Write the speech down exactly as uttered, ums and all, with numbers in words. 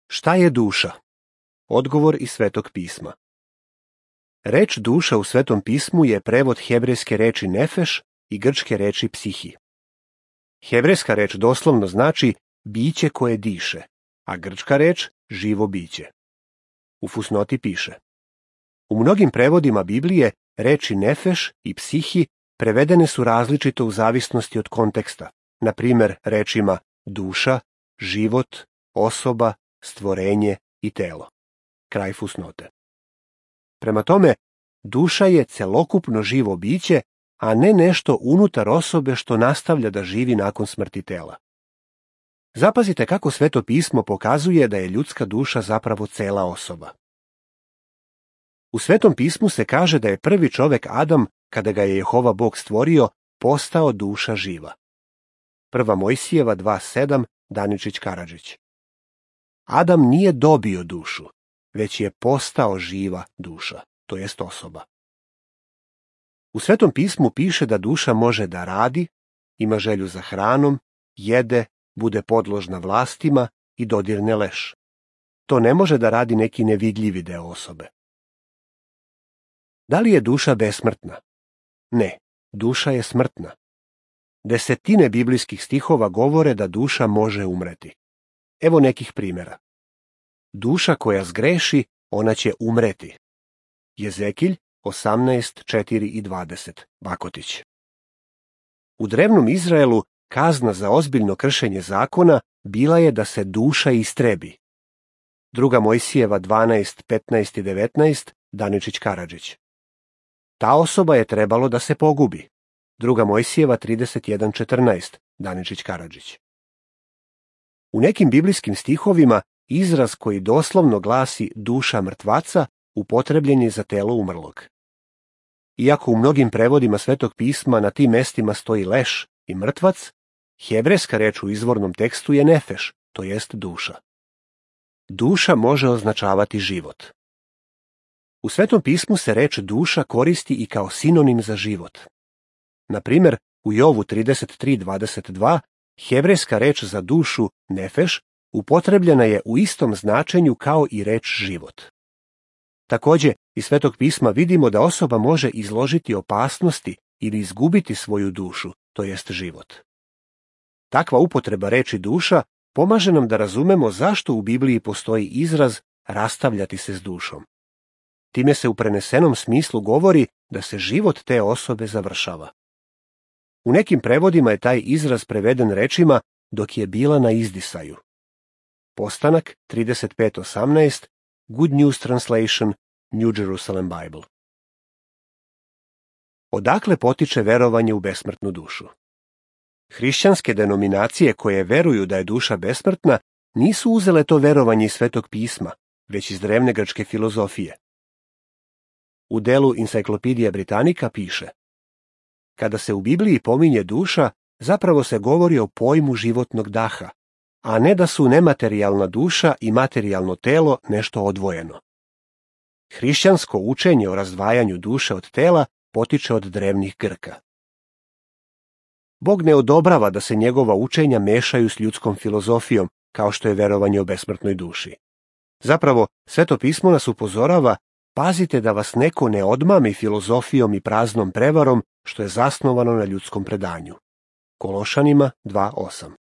Šta je duša? Odgovor iz Svetog pisma. Reč duša u Svetom pismu je prevod hebrejske reči nefeš i grčke reči psihi. Hebrejska reč doslovno znači biće koje diše, a grčka reč živo biće. U fusnoti piše: u mnogim prevodima Biblije reči nefeš i psihi prevedene su različito u zavisnosti od konteksta, na primjer rečima duša, život, osoba, stvorenje i telo. Kraj fusnote. Prema tome, duša je celokupno živo biće, a ne nešto unutar osobe što nastavlja da živi nakon smrti tela. Zapazite kako Sveto pismo pokazuje da je ljudska duša zapravo cela osoba. U Svetom pismu se kaže da je prvi čovek Adam, kada ga je Jehova Bog stvorio, postao duša živa. Prva Mojsijeva dva sedam, Daničić Karadžić. Adam nije dobio dušu, već je postao živa duša, to jest osoba. U Svetom pismu piše da duša može da radi, ima želju za hranom, jede, bude podložna vlastima i dodirne leš. To ne može da radi neki nevidljivi deo osobe. Da li je duša besmrtna? Ne, duša je smrtna. Desetine biblijskih stihova govore da duša može umreti. Evo nekih primjera. Duša koja zgreši, ona će umreti. Jezekilj osamnaest, četiri i dvadeset, Bakotić. U drevnom Izraelu kazna za ozbiljno kršenje zakona bila je da se duša istrebi. Druga Mojsijeva dvanaest, petnaest i devetnaest, Daničić Karadžić. Ta osoba je trebalo da se pogubi. Druga Mojsijeva trideset jedan, četrnaest, Daničić Karadžić. U nekim biblijskim stihovima izraz koji doslovno glasi duša mrtvaca upotrebljen je za telo umrlog. Iako u mnogim prevodima Svetog pisma na tim mestima stoji leš i mrtvac, hebrejska reč u izvornom tekstu je nefeš, to jest duša. Duša može označavati život. U Svetom pismu se reč duša koristi i kao sinonim za život. Na primjer, u Jovu trideset tri, dvadeset dva hebrejska reč za dušu nefeš upotrebljena je u istom značenju kao i reč život. Također, iz Svetog pisma vidimo da osoba može izložiti opasnosti ili izgubiti svoju dušu, to jest život. Takva upotreba reči duša pomaže nam da razumemo zašto u Bibliji postoji izraz rastavljati se s dušom. Time se u prenesenom smislu govori da se život te osobe završava. U nekim prevodima je taj izraz preveden rečima dok je bila na izdisaju. Postanak trideset pet osamnaest, Good News Translation, New Jerusalem Bible. Odakle potiče verovanje u besmrtnu dušu? Hrišćanske denominacije koje veruju da je duša besmrtna nisu uzele to verovanje iz Svetog pisma, već iz drevne grčke filozofije. U delu Encyclopedia Britannica piše: kada se u Bibliji pominje duša, zapravo se govori o pojmu životnog daha, a ne da su nematerijalna duša i materijalno telo nešto odvojeno. Hrišćansko učenje o razdvajanju duše od tela potiče od drevnih Grka. Bog ne odobrava da se njegova učenja mešaju s ljudskom filozofijom, kao što je verovanje o besmrtnoj duši. Zapravo, Sveto pismo nas upozorava: pazite da vas neko ne odmami filozofijom i praznom prevarom što je zasnovano na ljudskom predanju. Kološanima dva osam.